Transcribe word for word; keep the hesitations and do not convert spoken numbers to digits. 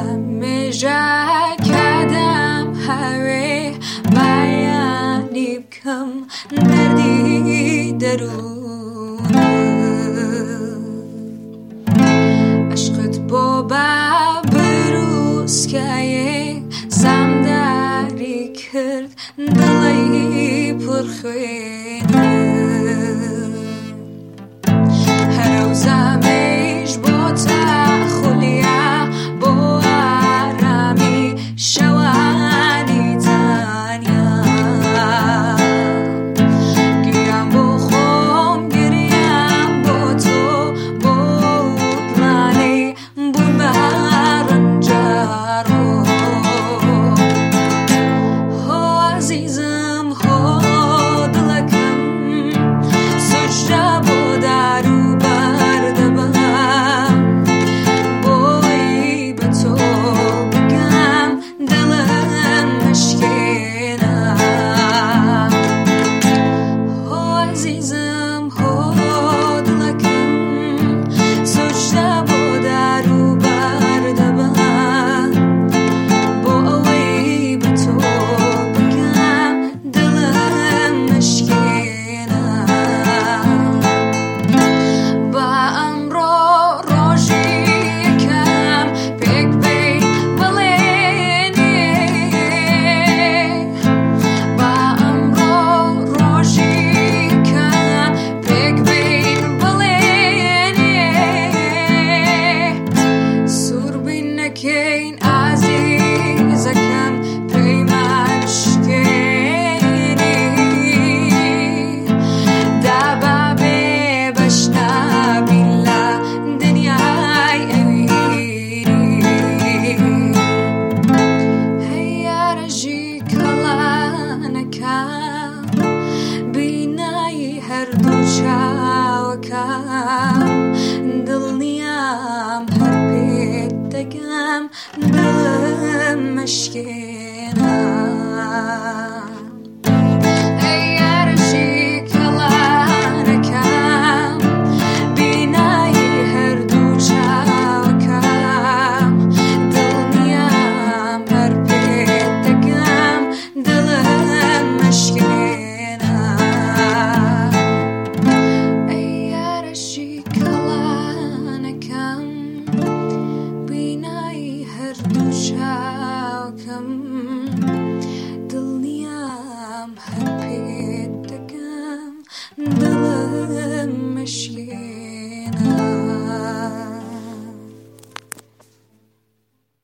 مژه کردم هره بیانی بکم دردی درون عشقت با بروز که سمداری کرد دلی پرخوینه هر روزمش با تخلیه با آرامی شوانی تنیا گریم با خم گریم با تو بود منی بون برنجارو هو عزیزم هو دلکم سجده با درو کین عزیزکم پیمانش کنی دبا بشنا بیلا دنیای اویری هیا رجی کلانکم بینای هر دو چاوکم دلنیام هر دلم مشکل